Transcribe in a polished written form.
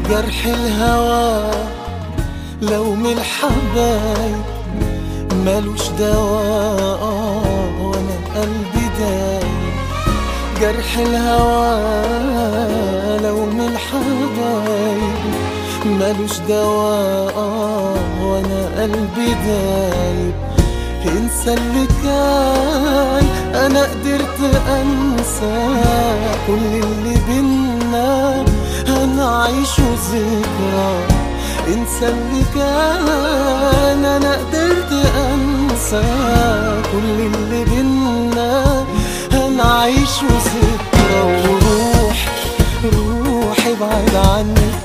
جرح الهوى لو من الحبايب مالوش دواء، وانا قلبي دايب. جرح الهوى لو من الحبايب مالوش دواء، وانا قلبي دايب. انسى اللي كان، انا قدرت انسى كل اللي بينا، هنعيشه ذكرى. انسى اللي كان، انا قدرت انسى